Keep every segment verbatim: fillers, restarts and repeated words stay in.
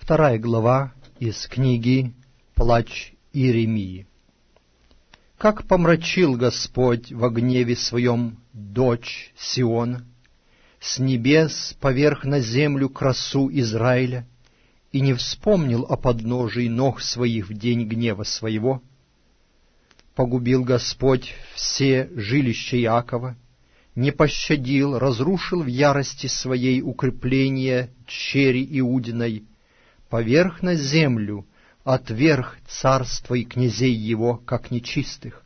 Вторая глава из книги «Плач Иеремии». «Как помрачил Господь во гневе своем дочь Сиона, с небес поверх на землю красу Израиля, и не вспомнил о подножии ног своих в день гнева своего. Погубил Господь все жилища Иакова, не пощадил, разрушил в ярости своей укрепления чери Иудиной, поверх на землю отверг царство и князей его, как нечистых.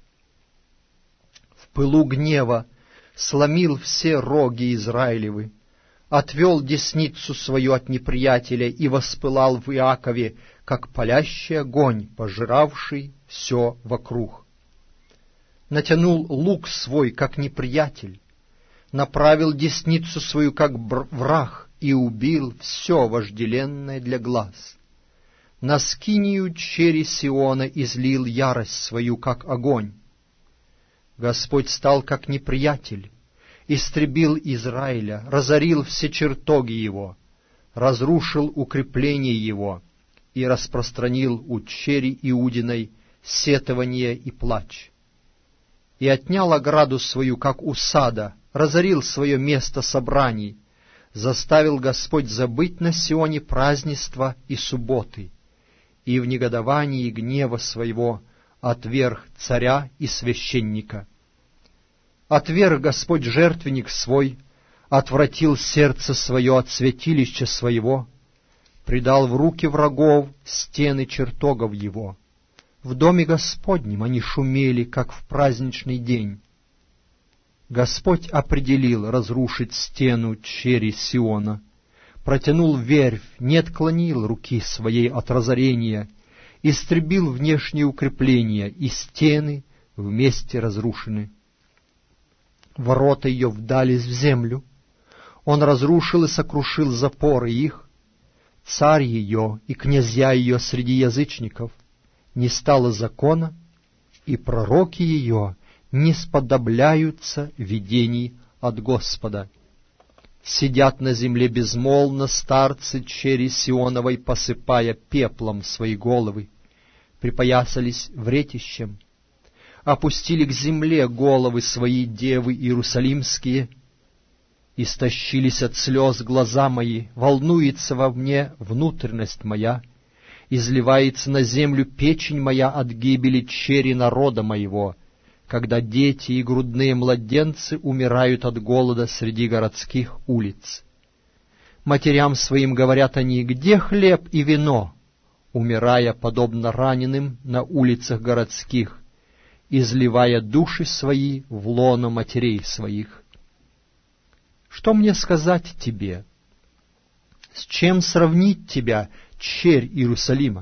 В пылу гнева сломил все роги Израилевы, отвел десницу свою от неприятеля и воспылал в Иакове, как палящий огонь, пожиравший все вокруг. Натянул лук свой, как неприятель, направил десницу свою, как враг, и убил все вожделенное для глаз. На скинию чери Сиона излил ярость свою, как огонь. Господь стал как неприятель, истребил Израиля, разорил все чертоги его, разрушил укрепления его и распространил у чери Иудиной сетование и плач. И отнял ограду свою, как у сада, разорил свое место собраний, заставил Господь забыть на Сионе празднества и субботы, и в негодовании гнева своего отверг царя и священника. Отверг Господь жертвенник свой, отвратил сердце свое от святилища своего, предал в руки врагов стены чертогов его. В доме Господнем они шумели, как в праздничный день. Господь определил разрушить стену чери Сиона, протянул верфь, не отклонил руки своей от разорения, истребил внешние укрепления, и стены вместе разрушены. Ворота ее вдались в землю, он разрушил и сокрушил запоры их, царь ее и князья ее среди язычников, не стало закона, и пророки ее не сподобляются видений от Господа. Сидят на земле безмолвно старцы чери Сионовой, посыпая пеплом свои головы, припоясались вретищем, опустили к земле головы свои девы иерусалимские, истощились от слез глаза мои, волнуется во мне внутренность моя, изливается на землю печень моя от гибели чери народа моего, когда дети и грудные младенцы умирают от голода среди городских улиц. Матерям своим говорят они: где хлеб и вино? Умирая, подобно раненым, на улицах городских, изливая души свои в лоно матерей своих. Что мне сказать тебе? С чем сравнить тебя, черь Иерусалима?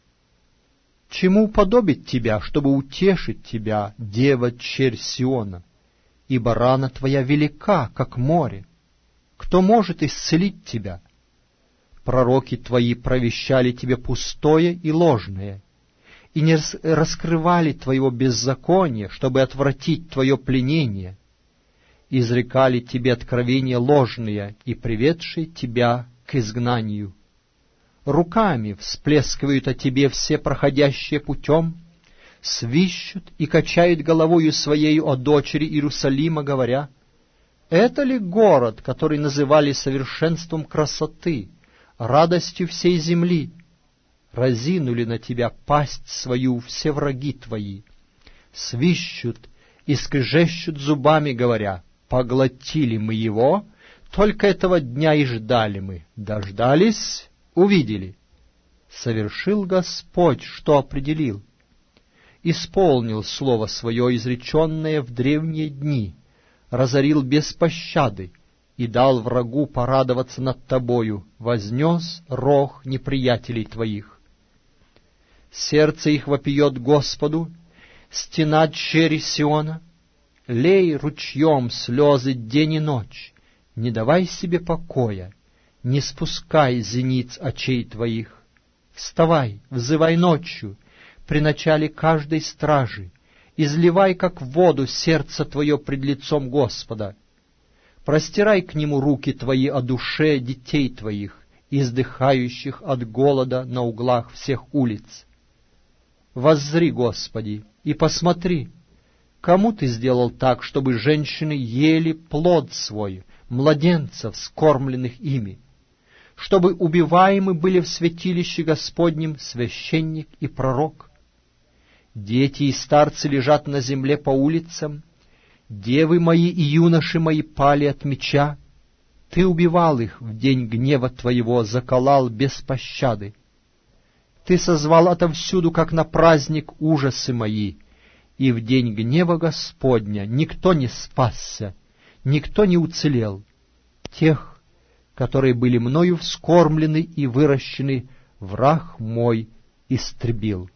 Чему уподобить тебя, чтобы утешить тебя, дева черь Сиона? Ибо рана твоя велика, как море. Кто может исцелить тебя? Пророки твои провещали тебе пустое и ложное, и не раскрывали твоего беззакония, чтобы отвратить твое пленение. Изрекали тебе откровения ложные и приведшие тебя к изгнанию. Руками всплескивают о тебе все проходящие путем, свищут и качают головою своею о дочери Иерусалима, говоря: это ли город, который называли совершенством красоты, радостью всей земли? Разинули на тебя пасть свою все враги твои, свищут и скрежещут зубами, говоря: поглотили мы его, только этого дня и ждали мы. Дождались, увидели. Совершил Господь, что определил. Исполнил слово свое, изреченное в древние дни, разорил без пощады и дал врагу порадоваться над тобою, вознес рог неприятелей твоих. Сердце их вопиет Господу, стена чери Сиона. Лей ручьем слезы день и ночь, не давай себе покоя, не спускай зениц очей твоих. Вставай, взывай ночью, при начале каждой стражи, изливай, как в воду, сердце твое пред лицом Господа. Простирай к Нему руки твои о душе детей твоих, издыхающих от голода на углах всех улиц. Воззри, Господи, и посмотри, кому Ты сделал так, чтобы женщины ели плод свой, младенцев, скормленных ими, чтобы убиваемы были в святилище Господнем священник и пророк? Дети и старцы лежат на земле по улицам, девы мои и юноши мои пали от меча. Ты убивал их в день гнева Твоего, заколал без пощады. Ты созвал отовсюду, как на праздник, ужасы мои, и в день гнева Господня никто не спасся, никто не уцелел. Тех, которые были мною вскормлены и выращены, враг мой истребил.